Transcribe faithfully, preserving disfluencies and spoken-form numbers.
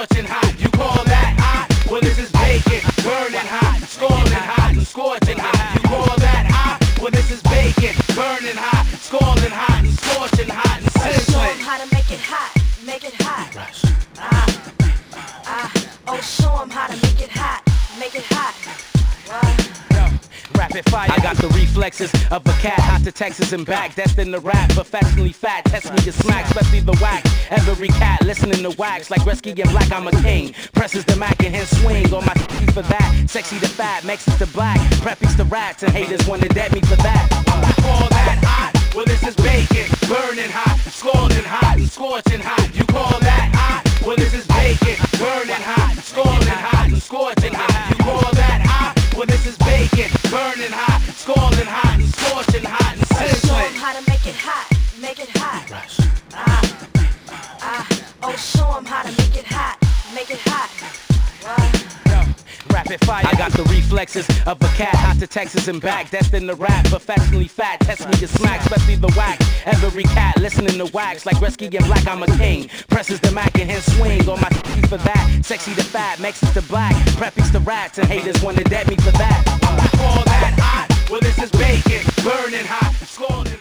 scorching hot. You call that hot? Well, this is bacon, burning hot, scalding hot, and scorching hot. You call that hot? Well, this is bacon, burning hot, scalding hot, and scorching hot, and Show 'em sizzling. how to make it hot, make it hot. Ah, ah, oh, show 'em how to make it hot, make it hot. What? Rapid fire. I got the reflexes of a cat, hot to Texas and back. Destined to rap, professionally fat. Test me to smack, especially the whack. Every cat listening to wax like Resky and Black. I'm a king. Presses the Mac and his swing on my feet for that. Sexy to fat, Mexes to black. Preppies to rats and haters wanna dead me for that. I call that hot. Well, this is bacon, burning hot, scalding hot, and scorching hot. You call that hot? Well, this is bacon, burning hot, scalding hot, and scorching hot. You call that hot? Well, this is bacon, burning hot, scalding hot, and scorching hot, and Show 'em sizzling. how to make it hot, make it hot. Ah, ah, oh, show 'em how to make it hot, make it hot. What? Rapid fire. I got the reflexes of a cat, hot to Texas and back. Destined to rap, professionally fat. Test me to smack, especially the whack. Every cat listening to wax like Resky and Black. I'm a king. Presses the Mac and his swing on my feet for that. Sexy to fat, Mexes to black. Preppies to rats and haters wanna dead me for that. I call that hot. Well, this is bacon, burning hot, scalding.